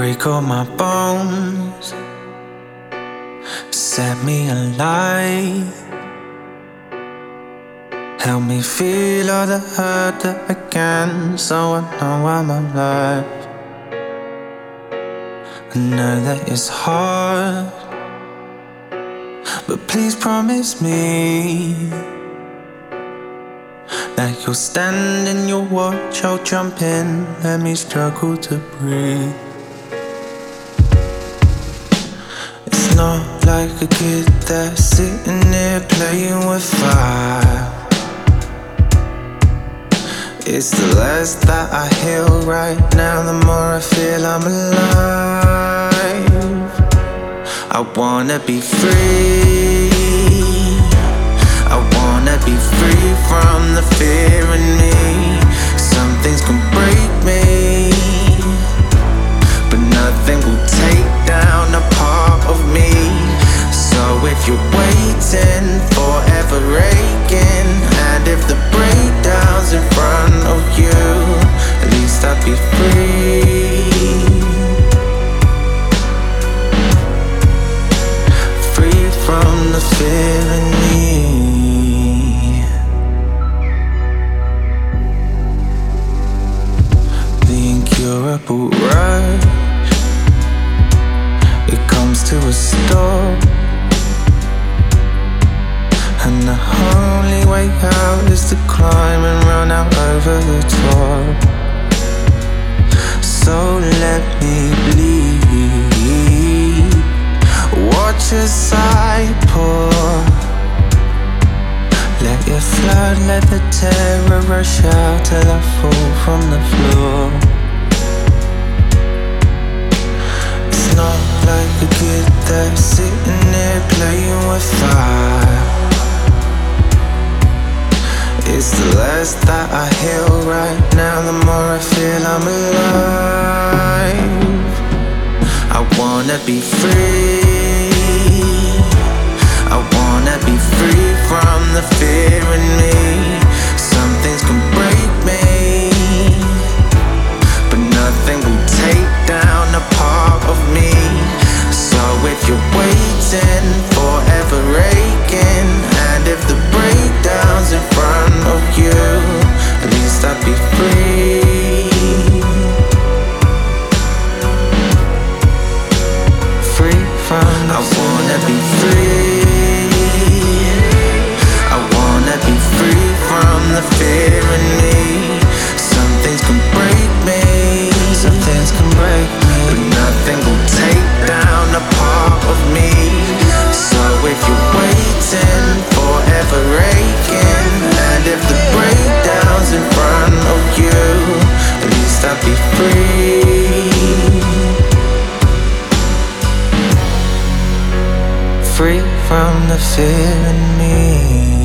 break all my bones, set me alight. Help me feel all the hurt that I can, so I know I'm alive. I know that it's hard, but please promise me that you'll stand and you'll watch, I'll jump in, let me struggle to breathe. It's not like a kid that's sitting there playing with fire. It's the less that I hear right now, the more I feel I'm alive. I wanna be free, I wanna be free from the fear in me. Some things can break me, but nothing will take down a part of me. So if you're waiting, forever aching, and if the breakdown's in front of you, at least I'll be free. Free from the fear in me. The incurable rush, it comes to a stop, and the only way out is to climb and run out over the top. So let me bleed, watch as I pour. Let it flood, let the terror rush out till I fall from the floor. It's not like a kid that's sitting there playing with fire. It's the less that I hear right now, the more I feel I'm alive. I wanna be free, I wanna be free from the fear in me. Some things can break me, but nothing will take down a part of me. So if you're waiting, forever aching, and if the breakdown's in front of you, at least I'll be free. Free from the I wanna be free, I wanna be free from the fear in me. Some things can break me, some things can break me, but nothing will take down a part of me. So if you're waiting, forever aching, and if the breakdown's in front of you, at least I'll be free. Free from the fear in me.